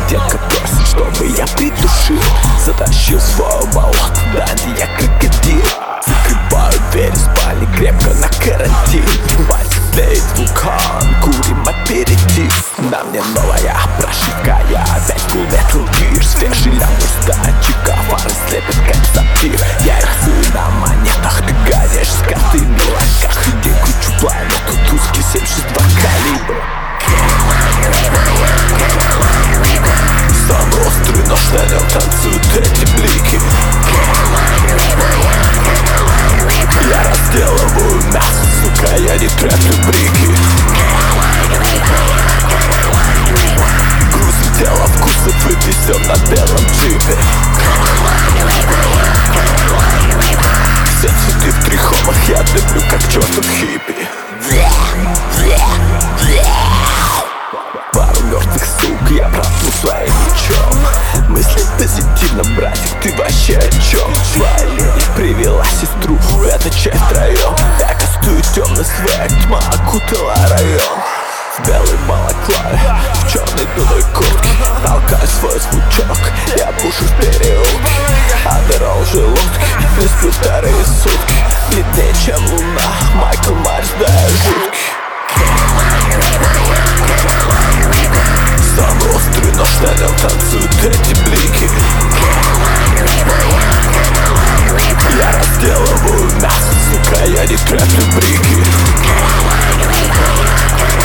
Детка просит, чтобы я придушил. Затащил свою болото, да где я крокодил. Закрываю двери спальни крепко на карантин. Пальцы тлеет вулкан, курим аперитив. На мне новая прошивка, я опять Full Metal Gear. Свежий лямбр статчика, фары слепят как сапфир. Я рисую на монетах, ты гонишь скоты в мелоках. Где кручу пламя, тут узкий 762 калибр. Самый острый нож, на нем танцуют эти блики. Я разделываю мясо, сука, я не треплю брики. Грузим тело вкусов и везем на белом джипе. Все цветы в трихомах, я дымлю как чертов хиппи. Пару мертвых сук я проткну своим мечом. Мысли позитивно, братик, ты вообще о чем? Твоя лень привела сестру, это часть втроем. Я кастую темный свет, тьма окутала район. В белой балаклаве, в черной дурной куртке толкаю свой звучок, я пушу в переулке. Адерал желудки, не сплю вторые сутки. Бледнее, чем луна, Майкл Майерс, да я жуткий. Самый острый нож, на нем танцуют эти блики. Я разделываю мясо, сука, я не треплю брики.